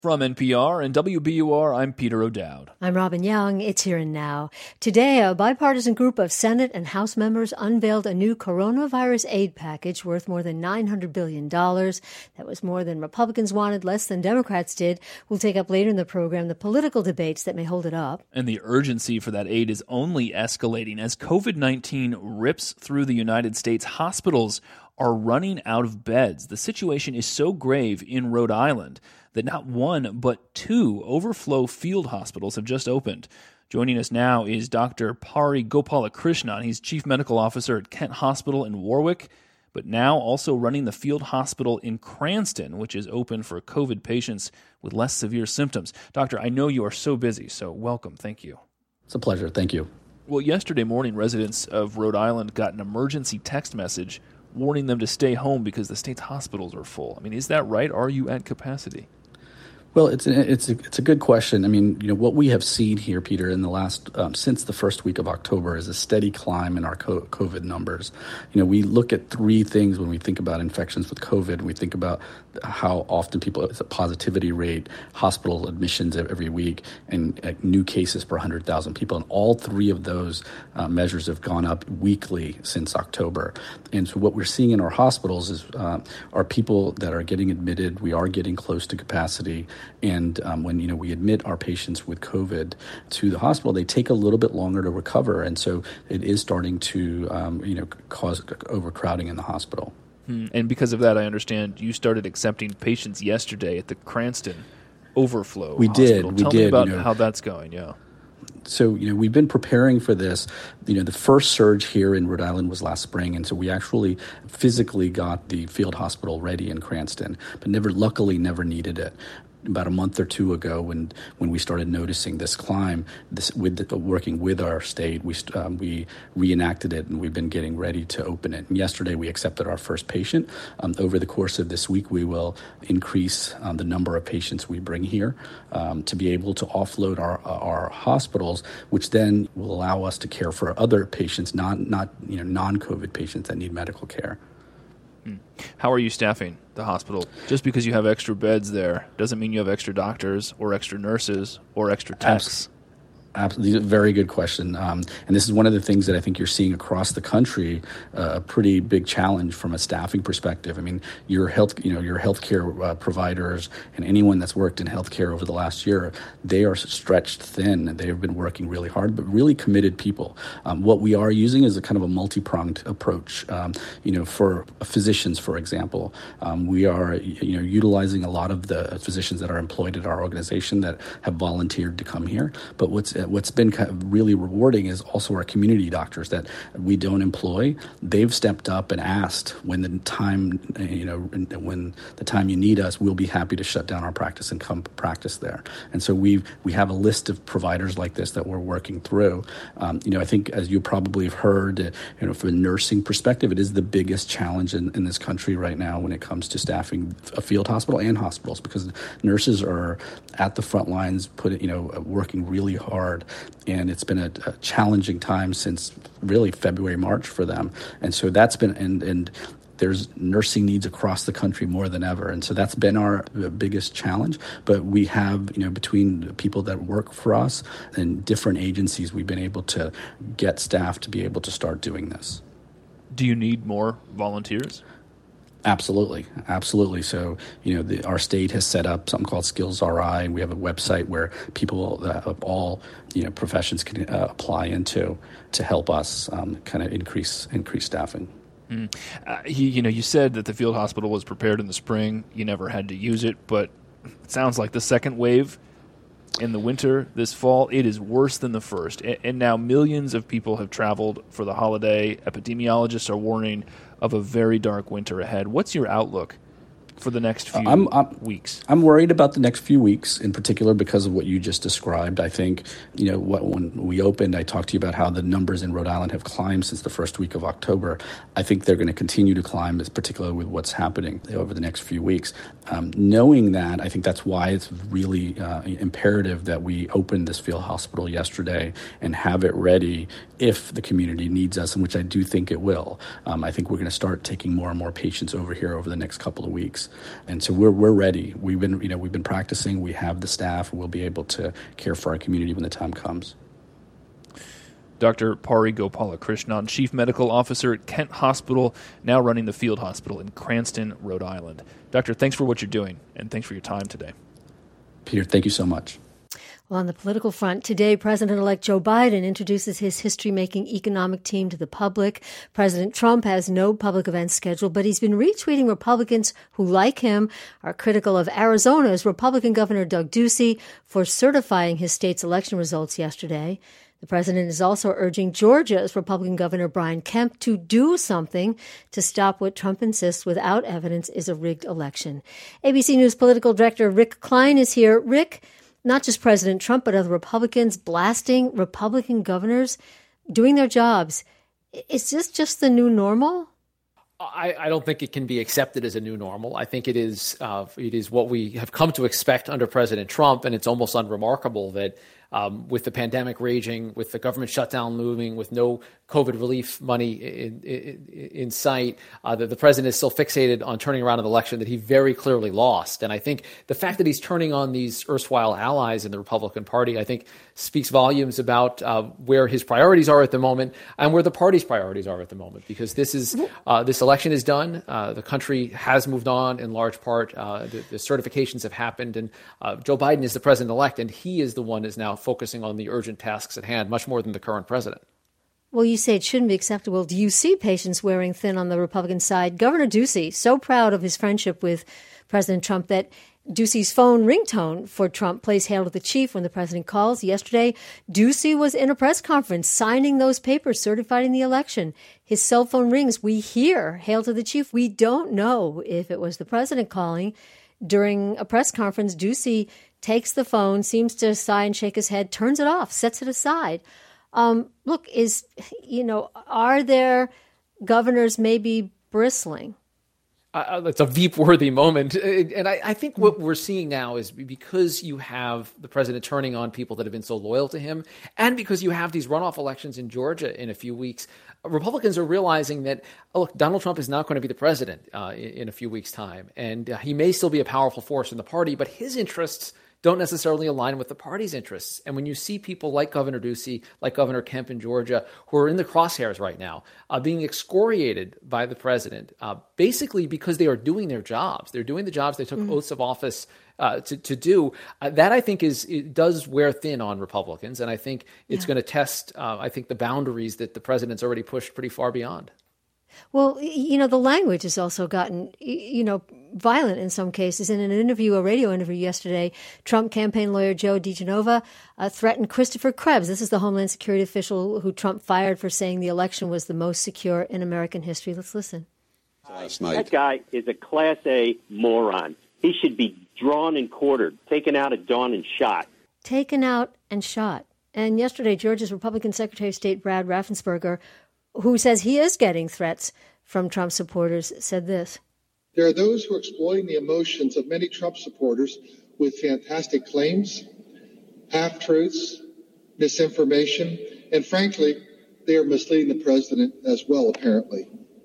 From NPR and WBUR, I'm Peter O'Dowd. I'm Robin Young. It's Here and Now. Today, a bipartisan group of Senate and House members unveiled a new coronavirus aid package worth more than $900 billion. That was more than Republicans wanted, less than Democrats did. We'll take up later in the program the political debates that may hold it up. And the urgency for that aid is only escalating as COVID-19 rips through the United States. Hospitals are running out of beds. The situation is so grave in Rhode Island that not one but two overflow field hospitals have just opened. Joining us now is Dr. Pari Gopalakrishnan. He's Chief Medical Officer at Kent Hospital in Warwick, but now also running the field hospital in Cranston, which is open for COVID patients with less severe symptoms. Doctor, I know you are so busy, so welcome. Thank you. It's a pleasure. Thank you. Well, yesterday morning, residents of Rhode Island got an emergency text message warning them to stay home because the state's hospitals are full. I mean, is that right? Are you at capacity? Well, it's a good question. I mean, what we have seen here, Peter, in the last since the first week of October is a steady climb in our COVID numbers. We look at three things when we think about infections with COVID. We think about how often people, it's a positivity rate, hospital admissions every week, and new cases per 100,000 people. And all three of those measures have gone up weekly since October. And so what we're seeing in our hospitals is are people that are getting admitted. We are getting close to capacity. And when we admit our patients with COVID to the hospital, they take a little bit longer to recover, and so it is starting to cause overcrowding in the hospital. And because of that, I understand you started accepting patients yesterday at the Cranston Overflow Hospital. Tell me about how that's going. Yeah. So, we've been preparing for this. The first surge here in Rhode Island was last spring, and so we actually physically got the field hospital ready in Cranston, but luckily never needed it. About a month or two ago, when we started noticing this climb, working with our state, we reenacted it, and we've been getting ready to open it. And yesterday, we accepted our first patient. Over the course of this week, we will increase the number of patients we bring here to be able to offload our hospitals, which then will allow us to care for other patients, not non-COVID patients that need medical care. How are you staffing the hospital? Just because you have extra beds there doesn't mean you have extra doctors or extra nurses or extra techs. Absolutely. Very good question. And this is one of the things that I think you're seeing across the country, a pretty big challenge from a staffing perspective. I mean, your healthcare providers and anyone that's worked in healthcare over the last year, they are stretched thin. They have been working really hard, but really committed people. What we are using is a kind of a multi-pronged approach. For physicians, for example, we are utilizing a lot of the physicians that are employed at our organization that have volunteered to come here. But what's been kind of really rewarding is also our community doctors that we don't employ. They've stepped up and asked when the time you need us, we'll be happy to shut down our practice and come practice there. And so we have a list of providers like this that we're working through. I think as you probably have heard, from a nursing perspective, it is the biggest challenge in this country right now when it comes to staffing a field hospital and hospitals, because nurses are at the front lines, working really hard. And it's been a challenging time since really February, March for them. And so that's been, and there's nursing needs across the country more than ever. And so that's been our biggest challenge. But we have, between the people that work for us and different agencies, we've been able to get staff to be able to start doing this. Do you need more volunteers? Absolutely. So, our state has set up something called Skills RI, and we have a website where people of all, professions can apply into to help us kind of increase staffing. You said that the field hospital was prepared in the spring. You never had to use it, but it sounds like the second wave in the winter this fall, it is worse than the first. And now millions of people have traveled for the holiday. Epidemiologists are warning of a very dark winter ahead. What's your outlook for the next few weeks? I'm worried about the next few weeks in particular because of what you just described. I think, when we opened, I talked to you about how the numbers in Rhode Island have climbed since the first week of October. I think they're going to continue to climb, particularly with what's happening over the next few weeks. Knowing that, I think that's why it's really imperative that we open this field hospital yesterday and have it ready if the community needs us, and which I do think it will. I think we're going to start taking more and more patients over here over the next couple of weeks. weeks. And so we're ready. We've been practicing. We have the staff. We'll be able to care for our community when the time comes. Dr. Pari Gopalakrishnan, Chief Medical Officer at Kent Hospital, now running the field hospital in Cranston, Rhode Island. Doctor, thanks for what you're doing, and thanks for your time today. Peter, thank you so much. Well, on the political front, today, President-elect Joe Biden introduces his history-making economic team to the public. President Trump has no public events scheduled, but he's been retweeting Republicans who, like him, are critical of Arizona's Republican Governor Doug Ducey for certifying his state's election results yesterday. The president is also urging Georgia's Republican Governor Brian Kemp to do something to stop what Trump insists without evidence is a rigged election. ABC News political director Rick Klein is here. Rick, not just President Trump, but other Republicans blasting Republican governors doing their jobs. Is this just the new normal? I don't think it can be accepted as a new normal. I think it is what we have come to expect under President Trump, and it's almost unremarkable that with the pandemic raging, with the government shutdown looming, with no COVID relief money in sight, that the president is still fixated on turning around an election that he very clearly lost. And I think the fact that he's turning on these erstwhile allies in the Republican Party, I think speaks volumes about where his priorities are at the moment and where the party's priorities are at the moment, because this election is done. The country has moved on in large part. The certifications have happened, and Joe Biden is the president-elect, and he is the one is now focusing on the urgent tasks at hand, much more than the current president. Well, you say it shouldn't be acceptable. Do you see patience wearing thin on the Republican side? Governor Ducey, so proud of his friendship with President Trump that Ducey's phone ringtone for Trump plays Hail to the Chief when the president calls. Yesterday, Ducey was in a press conference signing those papers certifying the election. His cell phone rings. We hear Hail to the Chief. We don't know if it was the president calling. During a press conference, Ducey takes the phone, seems to sigh and shake his head, turns it off, sets it aside. Look, are there governors maybe bristling? It's a Veep-worthy moment. And I think what we're seeing now is because you have the president turning on people that have been so loyal to him, and because you have these runoff elections in Georgia in a few weeks, Republicans are realizing that, look, Donald Trump is not going to be the president in a few weeks' time. And he may still be a powerful force in the party, but his interests don't necessarily align with the party's interests. And when you see people like Governor Ducey, like Governor Kemp in Georgia, who are in the crosshairs right now, being excoriated by the president, basically because they are doing their jobs. They're doing the jobs they took oaths of office to do. That, I think, it does wear thin on Republicans. And I think it's going to test, the boundaries that the president's already pushed pretty far beyond. Well, the language has also gotten, violent in some cases. In an interview, a radio interview yesterday, Trump campaign lawyer Joe DiGenova threatened Christopher Krebs. This is the Homeland Security official who Trump fired for saying the election was the most secure in American history. Let's listen. That guy is a Class A moron. He should be drawn and quartered, taken out at dawn and shot. Taken out and shot. And yesterday, Georgia's Republican Secretary of State Brad Raffensperger, who says he is getting threats from Trump supporters, said this. There are those who are exploiting the emotions of many Trump supporters with fantastic claims, half-truths, misinformation, and frankly, they are misleading the president as well, apparently.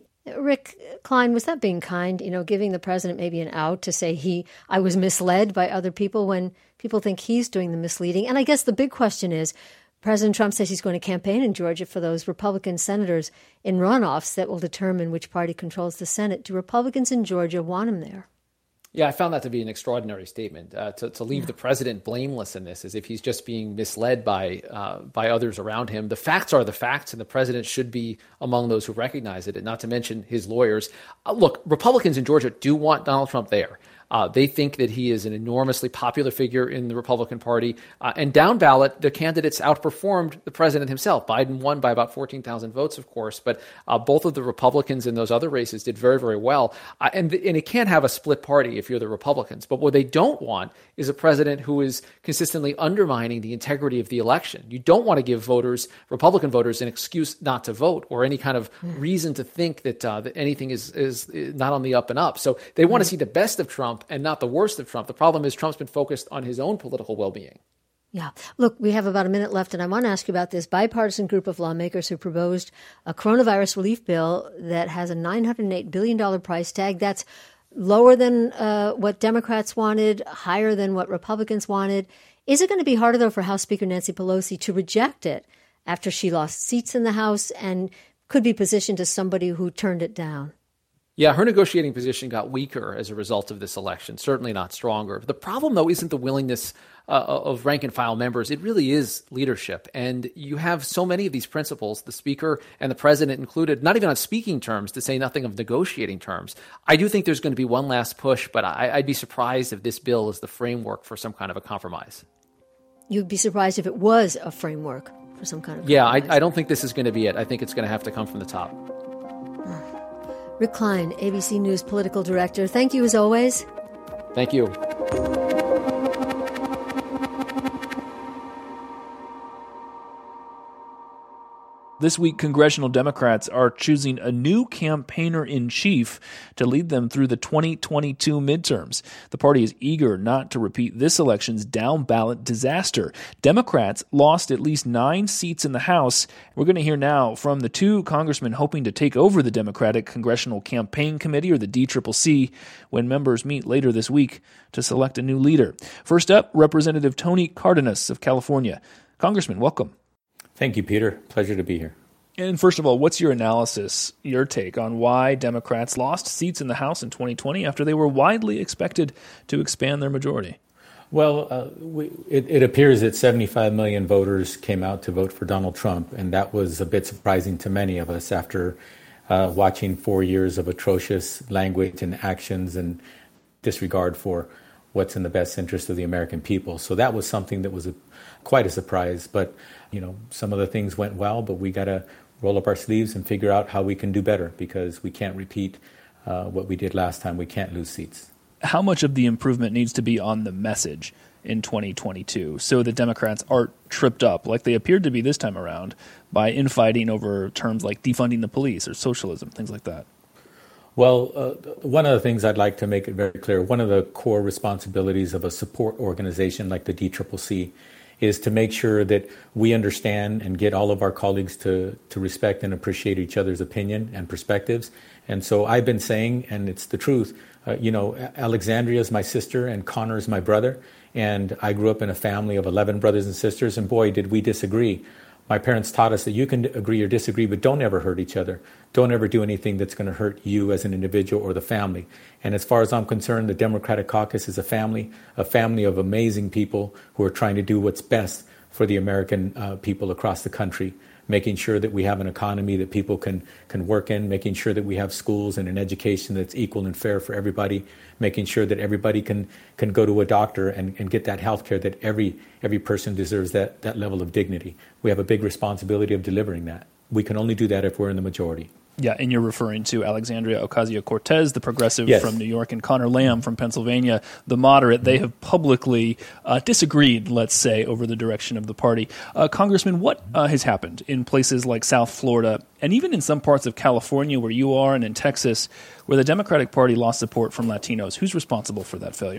Rick Klein, was that being kind, giving the president maybe an out to say I was misled by other people when people think he's doing the misleading? And I guess the big question is, President Trump says he's going to campaign in Georgia for those Republican senators in runoffs that will determine which party controls the Senate. Do Republicans in Georgia want him there? Yeah, I found that to be an extraordinary statement. To leave the president blameless in this as if he's just being misled by others around him. The facts are the facts, and the president should be among those who recognize it, and not to mention his lawyers. Look, Republicans in Georgia do want Donald Trump there. They think that he is an enormously popular figure in the Republican Party. And down ballot, the candidates outperformed the president himself. Biden won by about 14,000 votes, of course, but both of the Republicans in those other races did very, very well. And it can't have a split party if you're the Republicans. But what they don't want is a president who is consistently undermining the integrity of the election. You don't want to give Republican voters, an excuse not to vote or any kind of reason to think that anything is not on the up and up. So they want to see the best of Trump and not the worst of Trump. The problem is Trump's been focused on his own political well-being. Yeah. Look, we have about a minute left, and I want to ask you about this bipartisan group of lawmakers who proposed a coronavirus relief bill that has a $908 billion price tag. That's lower than what Democrats wanted, higher than what Republicans wanted. Is it going to be harder, though, for House Speaker Nancy Pelosi to reject it after she lost seats in the House and could be positioned as somebody who turned it down? Yeah, her negotiating position got weaker as a result of this election, certainly not stronger. The problem, though, isn't the willingness of rank-and-file members. It really is leadership. And you have so many of these principles, the Speaker and the President included, not even on speaking terms, to say nothing of negotiating terms. I do think there's going to be one last push, but I'd be surprised if this bill is the framework for some kind of a compromise. You'd be surprised if it was a framework for some kind of compromise. Yeah, I don't think this is going to be it. I think it's going to have to come from the top. Rick Klein, ABC News political director. Thank you as always. Thank you. This week, congressional Democrats are choosing a new campaigner-in-chief to lead them through the 2022 midterms. The party is eager not to repeat this election's down-ballot disaster. Democrats lost at least 9 seats in the House. We're going to hear now from the 2 congressmen hoping to take over the Democratic Congressional Campaign Committee, or the DCCC, when members meet later this week to select a new leader. First up, Representative Tony Cardenas of California. Congressman, welcome. Thank you, Peter. Pleasure to be here. And first of all, what's your analysis, your take on why Democrats lost seats in the House in 2020 after they were widely expected to expand their majority? Well, it appears that 75 million voters came out to vote for Donald Trump, and that was a bit surprising to many of us after watching 4 years of atrocious language and actions and disregard for what's in the best interest of the American people. So that was something that was quite a surprise. But, some of the things went well, but we got to roll up our sleeves and figure out how we can do better, because we can't repeat what we did last time. We can't lose seats. How much of the improvement needs to be on the message in 2022 so that Democrats aren't tripped up, like they appeared to be this time around, by infighting over terms like defunding the police or socialism, things like that? Well, one of the things I'd like to make it very clear, one of the core responsibilities of a support organization like the DCCC is to make sure that we understand and get all of our colleagues to respect and appreciate each other's opinion and perspectives. And so I've been saying, and it's the truth, Alexandria is my sister and Connor is my brother. And I grew up in a family of 11 brothers and sisters, and boy, did we disagree. My parents taught us that you can agree or disagree, but don't ever hurt each other. Don't ever do anything that's going to hurt you as an individual or the family. And as far as I'm concerned, the Democratic Caucus is a family of amazing people who are trying to do what's best for the American people across the country, making sure that we have an economy that people can work in, making sure that we have schools and an education that's equal and fair for everybody, making sure that everybody can go to a doctor and get that health care, that every person deserves that level of dignity. We have a big responsibility of delivering that. We can only do that if we're in the majority. Yeah, and you're referring to Alexandria Ocasio-Cortez, the progressive from New York, and Connor Lamb from Pennsylvania, the moderate. They have publicly disagreed, let's say, over the direction of the party. Congressman, what has happened in places like South Florida and even in some parts of California where you are and in Texas where the Democratic Party lost support from Latinos? Who's responsible for that failure?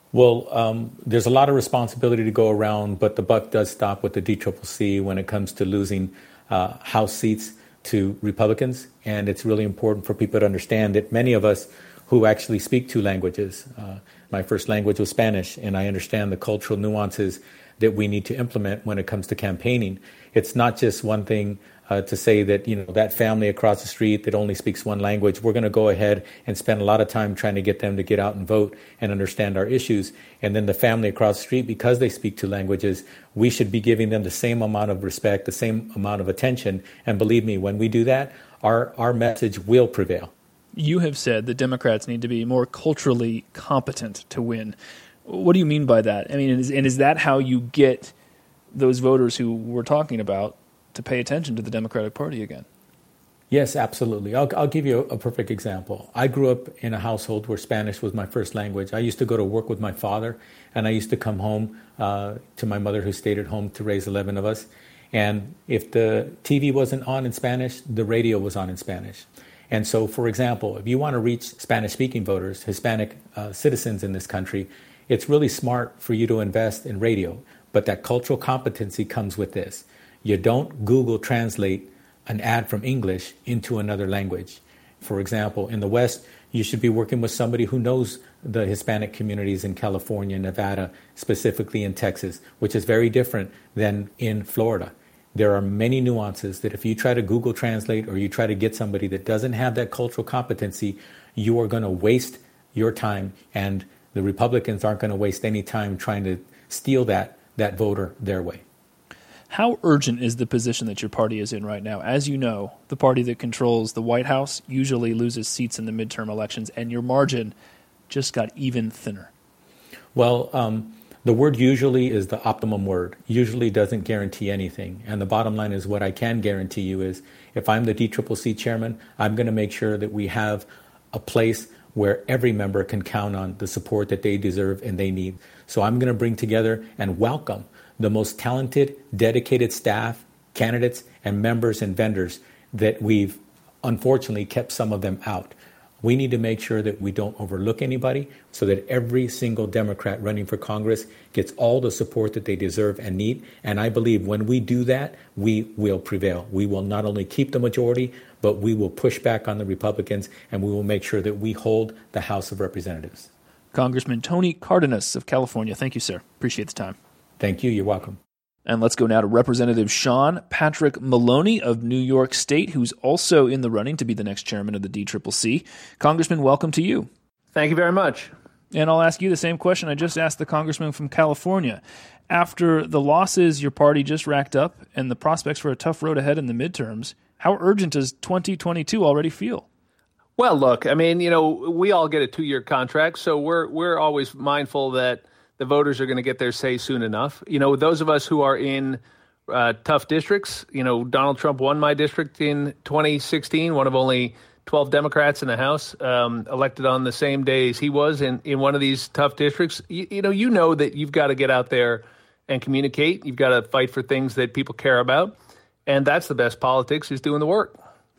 Well, there's a lot of responsibility to go around, but the buck does stop with the DCCC when it comes to losing House seats to Republicans. And it's really important for people to understand that many of us who actually speak 2 languages, my first language was Spanish, and I understand the cultural nuances that we need to implement when it comes to campaigning. It's not just one thing to say that, that family across the street that only speaks 1 language, we're going to go ahead and spend a lot of time trying to get them to get out and vote and understand our issues. And then the family across the street, because they speak 2 languages, we should be giving them the same amount of respect, the same amount of attention. And believe me, when we do that, our message will prevail. You have said that Democrats need to be more culturally competent to win. What do you mean by that? I mean, is that how you get those voters who we're talking about to pay attention to the Democratic Party again? Yes, absolutely. I'll give you a perfect example. I grew up in a household where Spanish was my first language. I used to go to work with my father, and I used to come home to my mother, who stayed at home to raise 11 of us. And if the TV wasn't on in Spanish, the radio was on in Spanish. And so, for example, if you want to reach Spanish-speaking voters, Hispanic citizens in this country, it's really smart for you to invest in radio. But that cultural competency comes with this. You don't Google translate an ad from English into another language. For example, in the West, You should be working with somebody who knows the Hispanic communities in California, Nevada, specifically in Texas, which is very different than in Florida. There are many nuances that if you try to Google Translate or you try to get somebody that doesn't have that cultural competency, you are going to waste your time, and the Republicans aren't going to waste any time trying to steal that voter their way. How urgent is the position that your party is in right now? As you know, the party that controls the White House usually loses seats in the midterm elections, and your margin just got even thinner. Well, the word usually is the optimum word. Usually doesn't guarantee anything. And the bottom line is what I can guarantee you is if I'm the DCCC chairman, I'm going to make sure that we have a place where every member can count on the support that they deserve and they need. So I'm going to bring together and welcome the most talented, dedicated staff, candidates, and members and vendors that we've unfortunately kept some of them out. We need to make sure that we don't overlook anybody so that every single Democrat running for Congress gets all the support that they deserve and need. And I believe when we do that, we will prevail. We will not only keep the majority, but we will push back on the Republicans, and we will make sure that we hold the House of Representatives. Congressman Tony Cardenas of California, thank you, sir. Appreciate the time. Thank you. You're welcome. And let's go now to Representative Sean Patrick Maloney of New York State, who's also in the running to be the next chairman of the DCCC. Congressman, welcome to you. Thank you very much. And I'll ask you the same question I just asked the congressman from California. After the losses your party just racked up and the prospects for a tough road ahead in the midterms, how urgent does 2022 already feel? Well, look, I mean, we all get a 2-year contract, so we're always mindful that the voters are going to get their say soon enough. Those of us who are in tough districts, Donald Trump won my district in 2016, one of only 12 Democrats in the House elected on the same day as he was in one of these tough districts. You know that you've got to get out there and communicate. You've got to fight for things that people care about. And that's the best politics, is doing the work.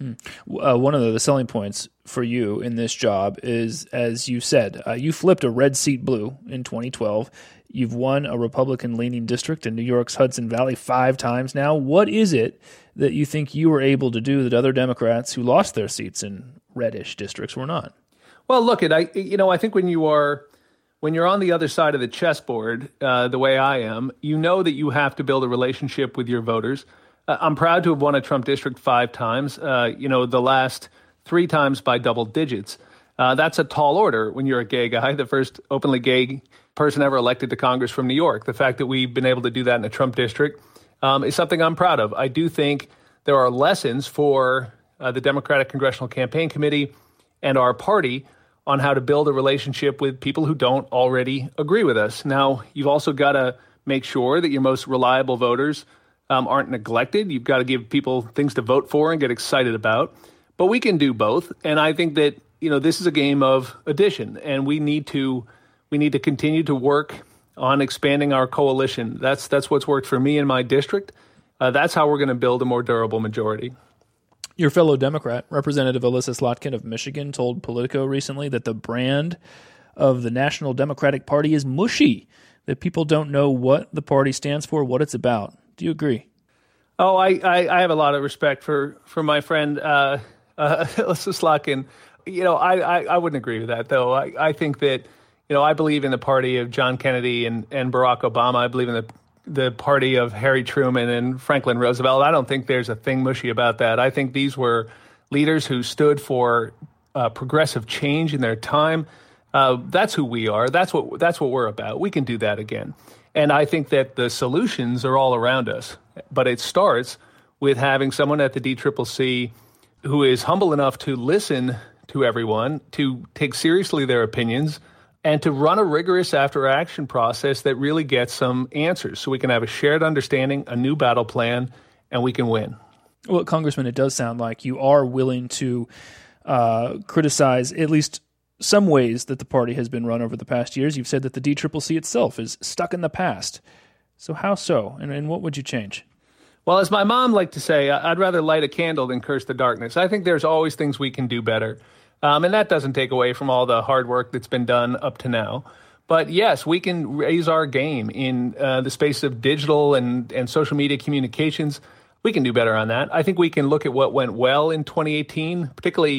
One of the selling points for you in this job is, as you said, you flipped a red seat blue in 2012. You've won a Republican-leaning district in New York's Hudson Valley 5 times now. What is it that you think you were able to do that other Democrats who lost their seats in reddish districts were not? Well, look, I think when you're on the other side of the chessboard, the way I am, you know that you have to build a relationship with your voters. I'm proud to have won a Trump district 5 times, the last 3 times by double digits. That's a tall order when you're a gay guy, the first openly gay person ever elected to Congress from New York. The fact that we've been able to do that in a Trump district is something I'm proud of. I do think there are lessons for the Democratic Congressional Campaign Committee and our party on how to build a relationship with people who don't already agree with us. Now, you've also got to make sure that your most reliable voters aren't neglected. You've got to give people things to vote for and get excited about. But we can do both. And I think that, this is a game of addition, and we need to continue to work on expanding our coalition. That's what's worked for me in my district. That's how we're going to build a more durable majority. Your fellow Democrat, Representative Elissa Slotkin of Michigan, told Politico recently that the brand of the National Democratic Party is mushy, that people don't know what the party stands for, what it's about. Do you agree? Oh, I have a lot of respect for my friend Elissa Slotkin. I wouldn't agree with that, though. I think that, I believe in the party of John Kennedy and Barack Obama. I believe in the party of Harry Truman and Franklin Roosevelt. I don't think there's a thing mushy about that. I think these were leaders who stood for progressive change in their time. That's who we are. That's what we're about. We can do that again. And I think that the solutions are all around us. But it starts with having someone at the DCCC who is humble enough to listen to everyone, to take seriously their opinions, and to run a rigorous after-action process that really gets some answers so we can have a shared understanding, a new battle plan, and we can win. Well, Congressman, it does sound like you are willing to criticize at least some ways that the party has been run over the past years. You've said that the DCCC itself is stuck in the past. So how so? And what would you change? Well, as my mom liked to say, I'd rather light a candle than curse the darkness. I think there's always things we can do better. And that doesn't take away from all the hard work that's been done up to now. But yes, we can raise our game in the space of digital and social media communications. We can do better on that. I think we can look at what went well in 2018, particularly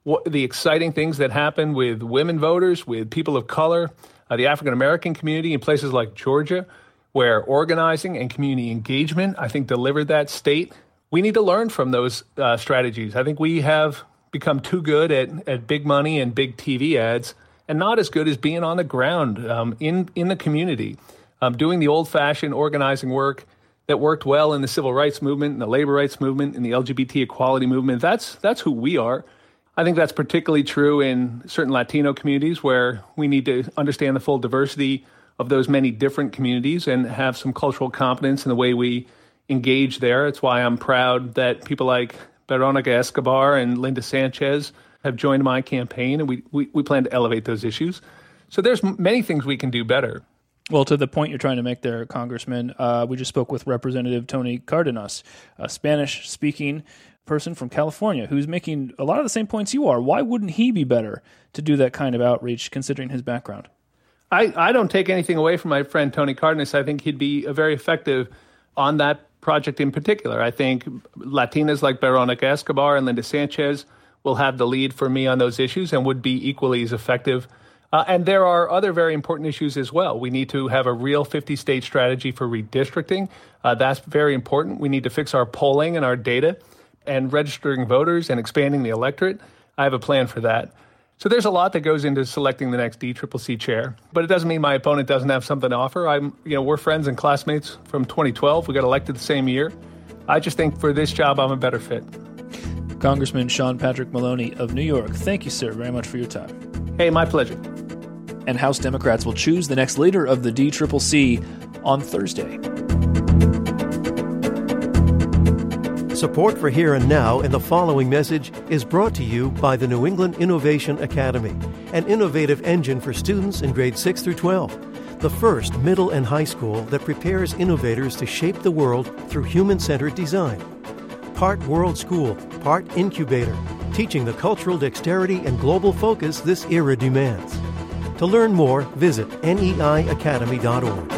the exciting things that happen with women voters, with people of color, the African-American community in places like Georgia, where organizing and community engagement, I think, delivered that state. We need to learn from those strategies. I think we have become too good at big money and big TV ads and not as good as being on the ground in the community, doing the old-fashioned organizing work that worked well in the civil rights movement, in the labor rights movement, in the LGBT equality movement. That's who we are. I think that's particularly true in certain Latino communities where we need to understand the full diversity of those many different communities and have some cultural competence in the way we engage there. It's why I'm proud that people like Veronica Escobar and Linda Sanchez have joined my campaign, and we plan to elevate those issues. So there's many things we can do better. Well, to the point you're trying to make there, Congressman, we just spoke with Representative Tony Cardenas, a Spanish-speaking person from California who's making a lot of the same points you are. Why wouldn't he be better to do that kind of outreach, considering his background? I don't take anything away from my friend Tony Cardenas. I think he'd be very effective on that project in particular. I think Latinas like Veronica Escobar and Linda Sanchez will have the lead for me on those issues and would be equally as effective. And there are other very important issues as well. We need to have a real 50-state strategy for redistricting. That's very important. We need to fix our polling and our data and registering voters and expanding the electorate. I have a plan for that. So there's a lot that goes into selecting the next DCCC chair, but it doesn't mean my opponent doesn't have something to offer. We're friends and classmates from 2012. We got elected the same year. I just think for this job, I'm a better fit. Congressman Sean Patrick Maloney of New York, thank you, sir, very much for your time. Hey, my pleasure. And House Democrats will choose the next leader of the DCCC on Thursday. Support for Here and Now and the following message is brought to you by the New England Innovation Academy, an innovative engine for students in grades 6 through 12, the first middle and high school that prepares innovators to shape the world through human-centered design. Part World School, part incubator, teaching the cultural dexterity and global focus this era demands. To learn more, visit neiacademy.org.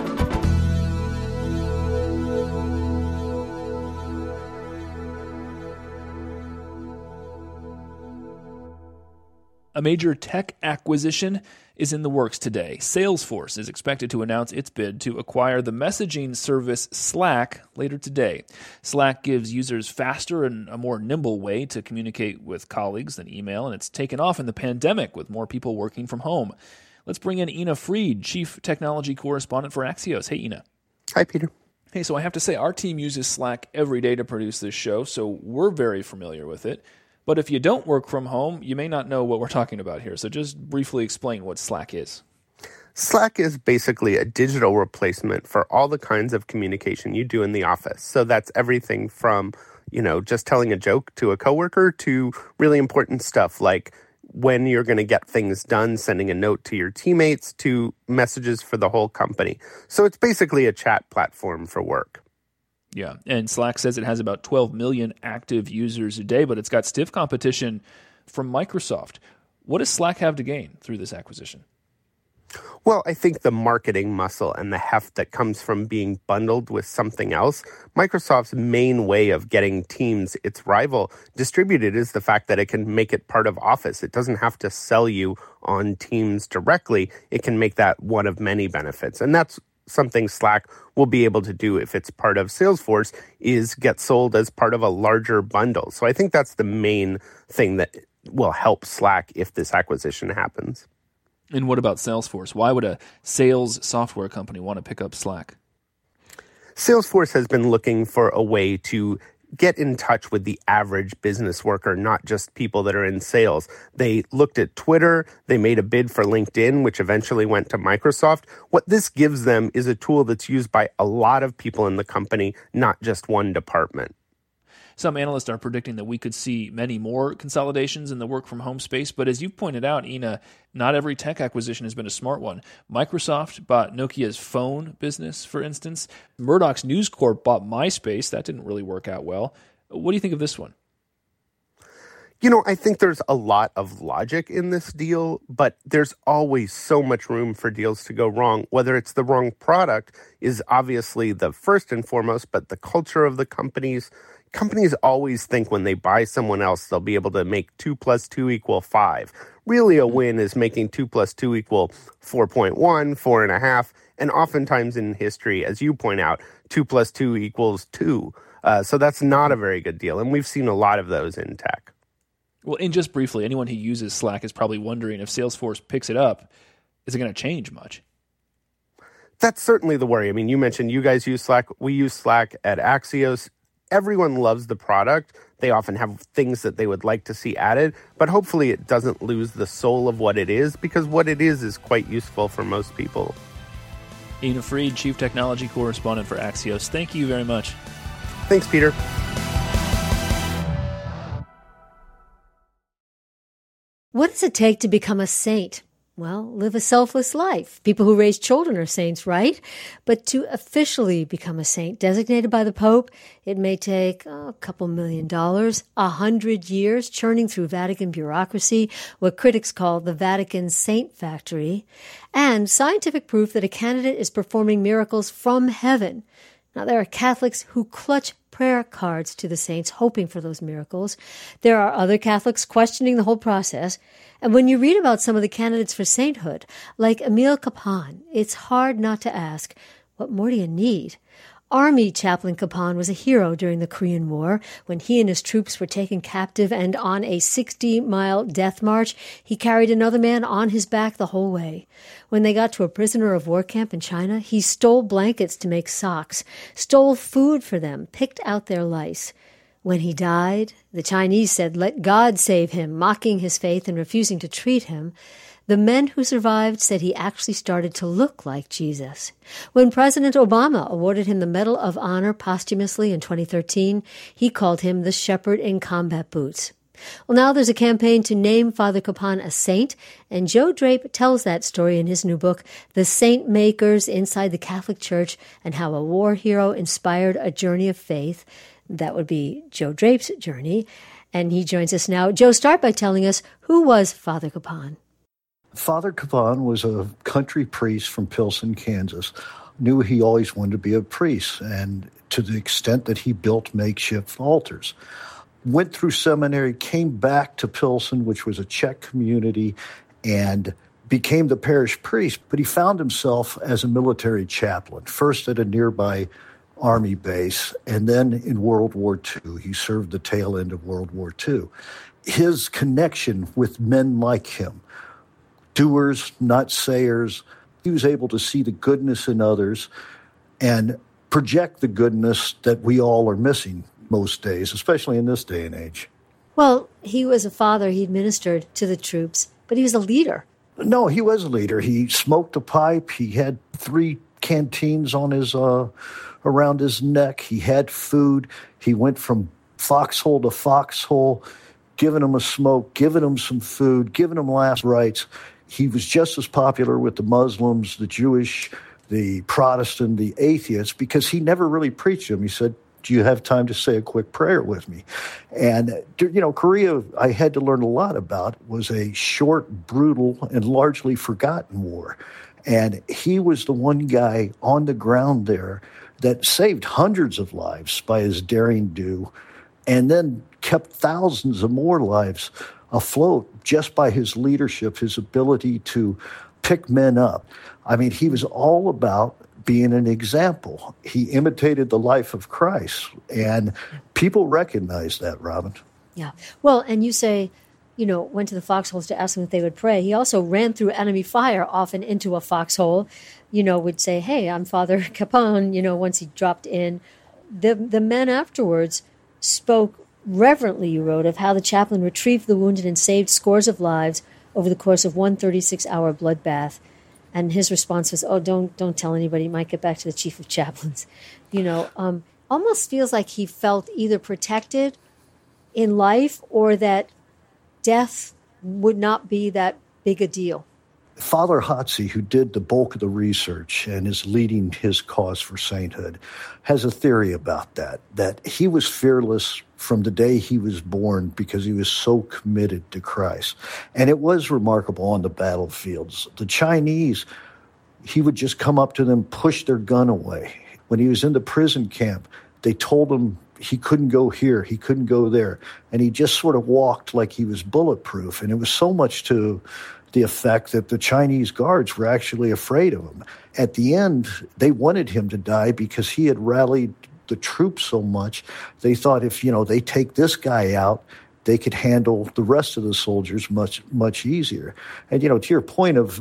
A major tech acquisition is in the works today. Salesforce is expected to announce its bid to acquire the messaging service Slack later today. Slack gives users faster and a more nimble way to communicate with colleagues than email, and it's taken off in the pandemic with more people working from home. Let's bring in Ina Fried, Chief Technology Correspondent for Axios. Hey, Ina. Hi, Peter. Hey, so I have to say, our team uses Slack every day to produce this show, so we're very familiar with it. But if you don't work from home, you may not know what we're talking about here. So just briefly explain what Slack is. Slack is basically a digital replacement for all the kinds of communication you do in the office. So that's everything from, just telling a joke to a coworker to really important stuff like when you're going to get things done, sending a note to your teammates, to messages for the whole company. So it's basically a chat platform for work. Yeah, and Slack says it has about 12 million active users a day, but it's got stiff competition from Microsoft. What does Slack have to gain through this acquisition? Well, I think the marketing muscle and the heft that comes from being bundled with something else. Microsoft's main way of getting Teams, its rival, distributed is the fact that it can make it part of Office. It doesn't have to sell you on Teams directly. It can make that one of many benefits. And that's something Slack will be able to do if it's part of Salesforce, is get sold as part of a larger bundle. So I think that's the main thing that will help Slack if this acquisition happens. And what about Salesforce? Why would a sales software company want to pick up Slack? Salesforce has been looking for a way to get in touch with the average business worker, not just people that are in sales. They looked at Twitter. They made a bid for LinkedIn, which eventually went to Microsoft. What this gives them is a tool that's used by a lot of people in the company, not just one department. Some analysts are predicting that we could see many more consolidations in the work-from-home space, but as you've pointed out, Ina, not every tech acquisition has been a smart one. Microsoft bought Nokia's phone business, for instance. Murdoch's News Corp bought MySpace. That didn't really work out well. What do you think of this one? I think there's a lot of logic in this deal, but there's always so much room for deals to go wrong. Whether it's the wrong product is obviously the first and foremost, but the culture of the companies, Companies always think when they buy someone else, they'll be able to make 2 + 2 = 5. Really, a win is making 2 + 2 = 4.1, 4.5, and oftentimes in history, as you point out, 2 + 2 = 2. So that's not a very good deal, and we've seen a lot of those in tech. Well, and just briefly, anyone who uses Slack is probably wondering if Salesforce picks it up, is it going to change much? That's certainly the worry. I mean, you mentioned you guys use Slack. We use Slack at Axios. Everyone loves the product. They often have things that they would like to see added, but hopefully it doesn't lose the soul of what it is, because what it is quite useful for most people. Ina Fried, Chief Technology Correspondent for Axios. Thank you very much. Thanks, Peter. What does it take to become a saint? Well, live a selfless life. People who raise children are saints, right? But to officially become a saint designated by the Pope, it may take a couple $1 million, 100 years churning through Vatican bureaucracy, what critics call the Vatican Saint Factory, and scientific proof that a candidate is performing miracles from heaven. Now, there are Catholics who clutch prayer cards to the saints, hoping for those miracles. There are other Catholics questioning the whole process. And when you read about some of the candidates for sainthood, like Emil Kapaun, it's hard not to ask, what more do you need? Army Chaplain Kapaun was a hero during the Korean War. When he and his troops were taken captive and on a 60-mile death march, he carried another man on his back the whole way. When they got to a prisoner of war camp in China, he stole blankets to make socks, stole food for them, picked out their lice. When he died, the Chinese said, "Let God save him," mocking his faith and refusing to treat him. The men who survived said he actually started to look like Jesus. When President Obama awarded him the Medal of Honor posthumously in 2013, he called him the shepherd in combat boots. Well, now there's a campaign to name Father Kapaun a saint, and Joe Drape tells that story in his new book, The Saint Makers Inside the Catholic Church, and how a war hero inspired a journey of faith. That would be Joe Drape's journey, and he joins us now. Joe, start by telling us, who was Father Kapaun? Father Kapaun was a country priest from Pilsen, Kansas. Knew he always wanted to be a priest, and to the extent that he built makeshift altars. Went through seminary, came back to Pilsen, which was a Czech community, and became the parish priest. But he found himself as a military chaplain, first at a nearby Army base, and then in World War II. He served the tail end of World War II. His connection with men like him, doers, not sayers. He was able to see the goodness in others and project the goodness that we all are missing most days, especially in this day and age. Well, he was a father. He administered to the troops, but he was a leader. No, he was a leader. He smoked a pipe. He had 3 canteens on his around his neck. He had food. He went from foxhole to foxhole, giving them a smoke, giving them some food, giving them last rites. He was just as popular with the Muslims, the Jewish, the Protestant, the atheists, because he never really preached them. He said, "Do you have time to say a quick prayer with me?" And, Korea, I had to learn a lot about, was a short, brutal, and largely forgotten war. And he was the one guy on the ground there that saved hundreds of lives by his daring do, and then kept thousands of more lives afloat just by his leadership, his ability to pick men up. I mean, he was all about being an example. He imitated the life of Christ, and people recognize that, Robin. Yeah. Well, and you say, went to the foxholes to ask them if they would pray. He also ran through enemy fire, often into a foxhole, would say, "Hey, I'm Father Kapaun," once he dropped in. The men afterwards spoke reverently, you wrote, of how the chaplain retrieved the wounded and saved scores of lives over the course of one 36-hour bloodbath. And his response was, "Oh, don't tell anybody. It might get back to the chief of chaplains." Almost feels like he felt either protected in life or that death would not be that big a deal. Father Hatzi, who did the bulk of the research and is leading his cause for sainthood, has a theory about that he was fearless from the day he was born because he was so committed to Christ. And it was remarkable on the battlefields. The Chinese, he would just come up to them, push their gun away. When he was in the prison camp, they told him he couldn't go here, he couldn't go there. And he just sort of walked like he was bulletproof. And it was so much to the effect that the Chinese guards were actually afraid of him. At the end, they wanted him to die because he had rallied the troops so much. They thought if, they take this guy out, they could handle the rest of the soldiers much, much easier. And, to your point of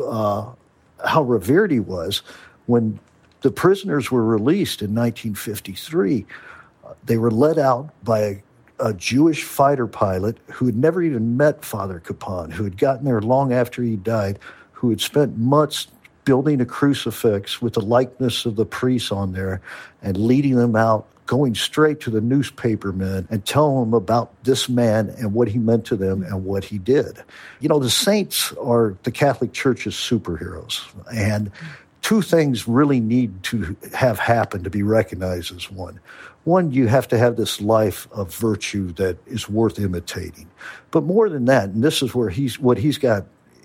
how revered he was, when the prisoners were released in 1953, they were let out by a Jewish fighter pilot who had never even met Father Capon, who had gotten there long after he died, who had spent months building a crucifix with the likeness of the priests on there and leading them out, going straight to the newspapermen and telling them about this man and what he meant to them and what he did. The saints are the Catholic Church's superheroes. And two things really need to have happened to be recognized as one. One, you have to have this life of virtue that is worth imitating. But more than that, and this is where what he's got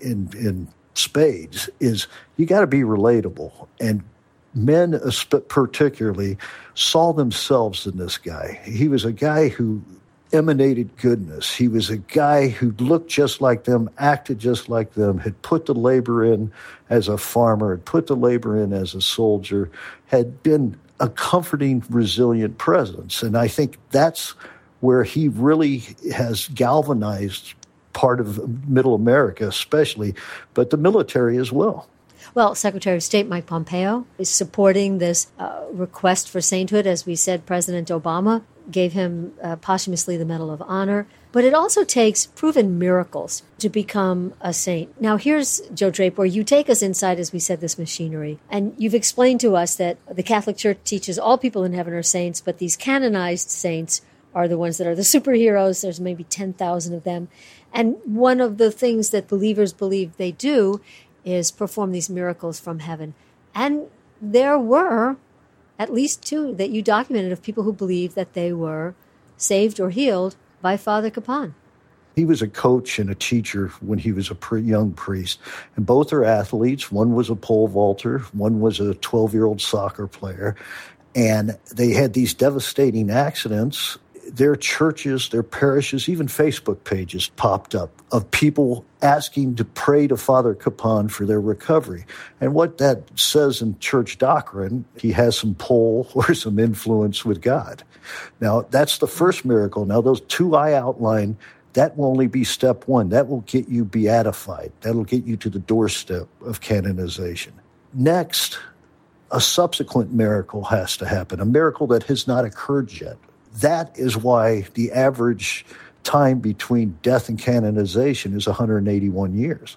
in spades, is you got to be relatable. And men particularly saw themselves in this guy. He was a guy who emanated goodness. He was a guy who looked just like them, acted just like them, had put the labor in as a farmer, had put the labor in as a soldier, had been a comforting, resilient presence. And I think that's where he really has galvanized part of Middle America especially, but the military as well. Well, Secretary of State Mike Pompeo is supporting this request for sainthood. As we said, President Obama gave him posthumously the Medal of Honor. But it also takes proven miracles to become a saint. Now, here's Joe Draper. You take us inside, as we said, this machinery. And you've explained to us that the Catholic Church teaches all people in heaven are saints, but these canonized saints are the ones that are the superheroes. There's maybe 10,000 of them. And one of the things that believers believe they do is perform these miracles from heaven. And there were at least two that you documented of people who believed that they were saved or healed by Father Capon. He was a coach and a teacher when he was a young priest. And both are athletes. One was a pole vaulter. One was a 12-year-old soccer player. And they had these devastating accidents. Their churches, their parishes, even Facebook pages popped up of people asking to pray to Father Capon for their recovery. And what that says in church doctrine, he has some pull or some influence with God. Now, that's the first miracle. Now, those two I outlined, that will only be step one. That will get you beatified. That'll get you to the doorstep of canonization. Next, a subsequent miracle has to happen, a miracle that has not occurred yet. That is why the average time between death and canonization is 181 years.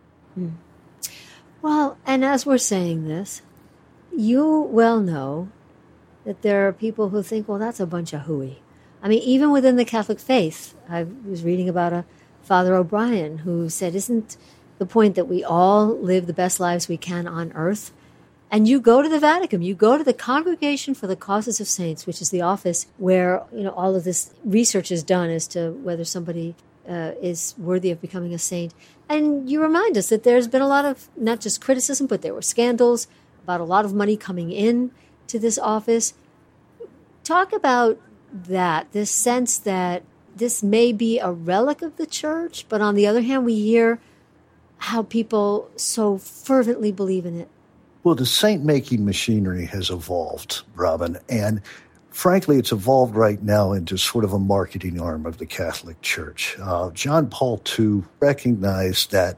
Well, and as we're saying this, you well know that there are people who think, well, that's a bunch of hooey. I mean, even within the Catholic faith, I was reading about a Father O'Brien who said, isn't the point that we all live the best lives we can on earth? And you go to the Vatican, you go to the Congregation for the Causes of Saints, which is the office where all of this research is done as to whether somebody is worthy of becoming a saint. And you remind us that there's been a lot of, not just criticism, but there were scandals about a lot of money coming in to this office. Talk about that, this sense that this may be a relic of the church, but on the other hand, we hear how people so fervently believe in it. Well, the saint-making machinery has evolved, Robin, and frankly, it's evolved right now into sort of a marketing arm of the Catholic Church. John Paul II recognized that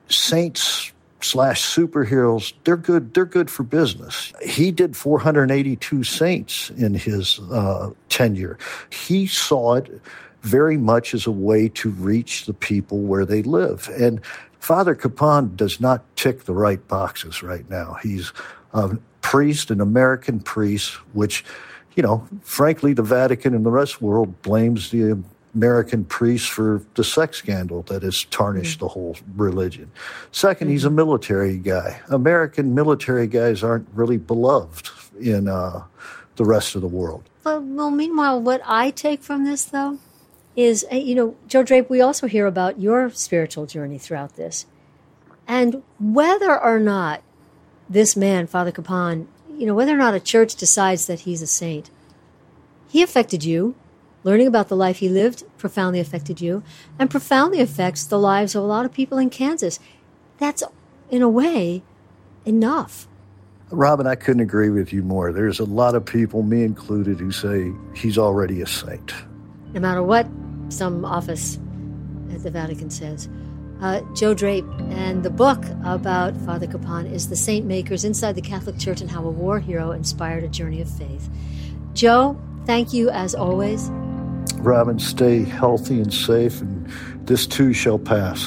saints/superheroes, they're good for business. He did 482 saints in his tenure. He saw it very much as a way to reach the people where they live. And Father Capon does not tick the right boxes right now. He's a priest, an American priest, which, frankly, the Vatican and the rest of the world blames the American priests for the sex scandal that has tarnished the whole religion. Second, he's a military guy. American military guys aren't really beloved in the rest of the world. Well, meanwhile, what I take from this, though, is, Joe Drape, we also hear about your spiritual journey throughout this. And whether or not this man, Father Capon, whether or not a church decides that he's a saint, He affected you. Learning about the life he lived profoundly affected you and profoundly affects the lives of a lot of people in Kansas. That's, in a way, enough. Robin, I couldn't agree with you more. There's a lot of people, me included, who say he's already a saint. No matter what some office at the Vatican says. Joe Drape, and the book about Father Capon is The Saint Makers, Inside the Catholic Church and How a War Hero Inspired a Journey of Faith. Joe, thank you as always. Robin, stay healthy and safe, and this too shall pass.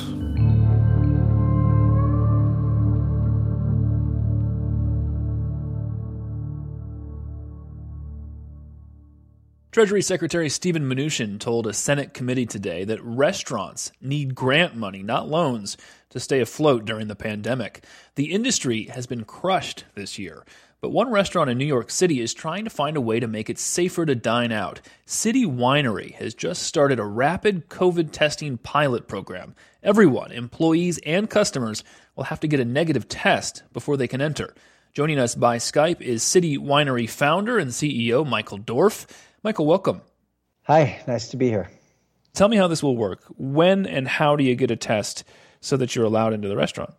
Treasury Secretary Steven Mnuchin told a Senate committee today that restaurants need grant money, not loans, to stay afloat during the pandemic. The industry has been crushed this year, but one restaurant in New York City is trying to find a way to make it safer to dine out. City Winery has just started a rapid COVID testing pilot program. Everyone, employees and customers, will have to get a negative test before they can enter. Joining us by Skype is City Winery founder and CEO Michael Dorf. Michael, welcome. Hi, nice to be here. Tell me how this will work. When and how do you get a test so that you're allowed into the restaurant?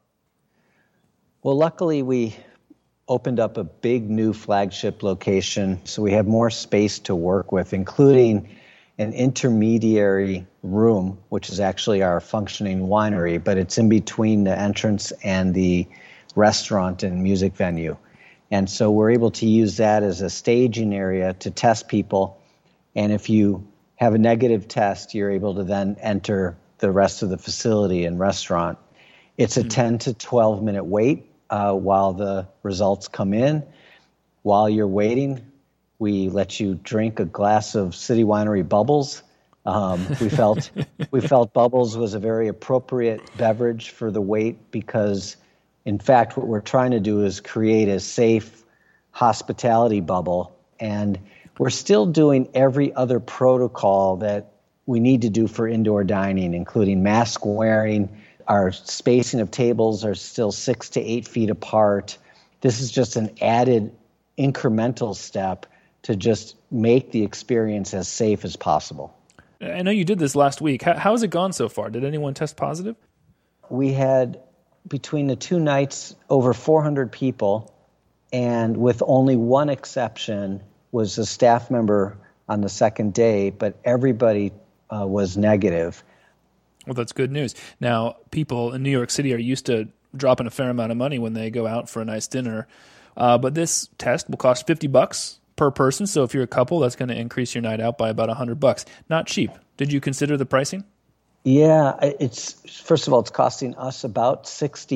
Well, luckily we opened up a big new flagship location, so we have more space to work with, including an intermediary room, which is actually our functioning winery, but it's in between the entrance and the restaurant and music venue. And so we're able to use that as a staging area to test people. And if you have a negative test, you're able to then enter the rest of the facility and restaurant. It's a 10 to 12 minute wait while the results come in. While you're waiting, we let you drink a glass of City Winery Bubbles. We felt Bubbles was a very appropriate beverage for the wait because, in fact, what we're trying to do is create a safe hospitality bubble, and we're still doing every other protocol that we need to do for indoor dining, including mask wearing. Our spacing of tables are still 6 to 8 feet apart. This is just an added incremental step to just make the experience as safe as possible. I know you did this last week. How has it gone so far? Did anyone test positive? We had, between the two nights, over 400 people, and with only one exception was a staff member on the second day, but everybody was negative. Well, that's good news. Now, people in New York City are used to dropping a fair amount of money when they go out for a nice dinner, but this test will cost $50 per person, so if you're a couple, that's going to increase your night out by about $100. Not cheap. Did you consider the pricing? Yeah, first of all, it's costing us about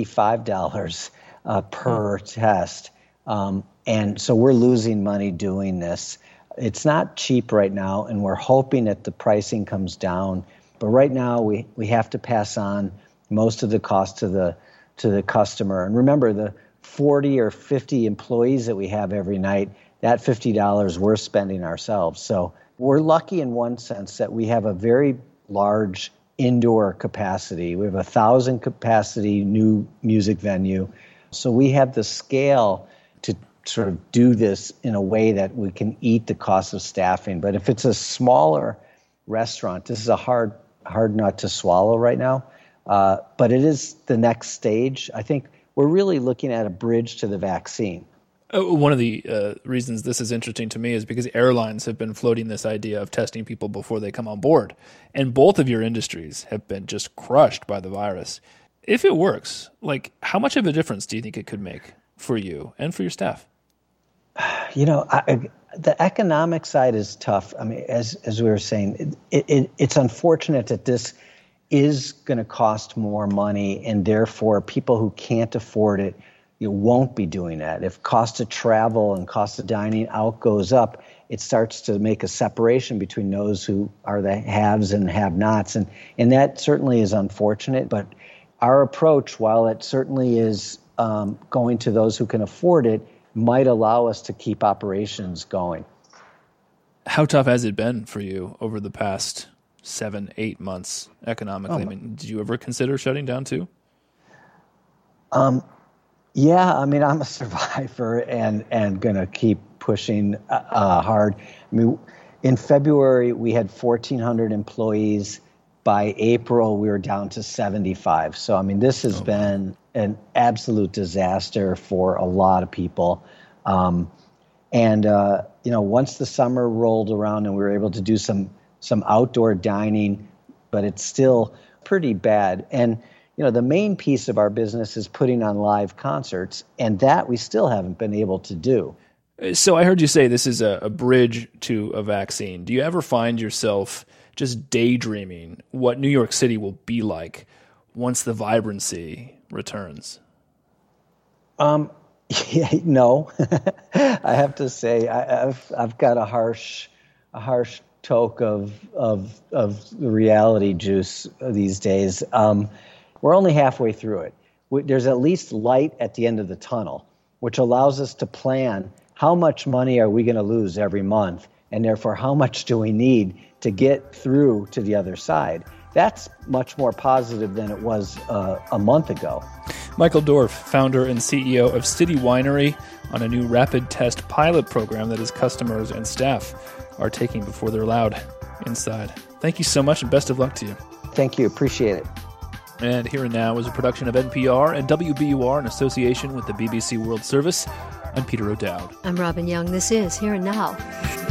$65 per test. And so we're losing money doing this. It's not cheap right now, and we're hoping that the pricing comes down. But right now, we have to pass on most of the cost to the customer. And remember, the 40 or 50 employees that we have every night, that $50 we're spending ourselves. So we're lucky in one sense that we have a very large indoor capacity. We have 1,000 capacity new music venue. So we have the scale to sort of do this in a way that we can eat the cost of staffing. But if it's a smaller restaurant, this is a hard nut to swallow right now. But it is the next stage. I think we're really looking at a bridge to the vaccine. One of the reasons this is interesting to me is because airlines have been floating this idea of testing people before they come on board. And both of your industries have been just crushed by the virus. If it works, how much of a difference do you think it could make for you and for your staff? You know, the economic side is tough. I mean, as we were saying, it's unfortunate that this is going to cost more money, and therefore people who can't afford it, you won't be doing that. If cost of travel and cost of dining out goes up, it starts to make a separation between those who are the haves and have-nots, and that certainly is unfortunate. But our approach, while it certainly is going to those who can afford it, might allow us to keep operations going. How tough has it been for you over the past 7-8 months economically? I mean, did you ever consider shutting down too? Yeah, I mean, I'm a survivor and going to keep pushing hard. I mean, In February, we had 1,400 employees. By April, we were down to 75. So, I mean, this has been an absolute disaster for a lot of people. Once the summer rolled around and we were able to do some outdoor dining, but it's still pretty bad. And, the main piece of our business is putting on live concerts, and that we still haven't been able to do. So I heard you say this is a bridge to a vaccine. Do you ever find yourself just daydreaming what New York City will be like once the vibrancy returns? No. I have to say I've got a harsh toke of the reality juice these days. We're only halfway through it. There's at least light at the end of the tunnel, which allows us to plan how much money are we going to lose every month, and therefore how much do we need to get through to the other side. That's much more positive than it was a month ago. Michael Dorf, founder and CEO of City Winery, on a new rapid test pilot program that his customers and staff are taking before they're allowed inside. Thank you so much, and best of luck to you. Thank you. Appreciate it. And Here and Now is a production of NPR and WBUR in association with the BBC World Service. I'm Peter O'Dowd. I'm Robin Young. This is Here and Now.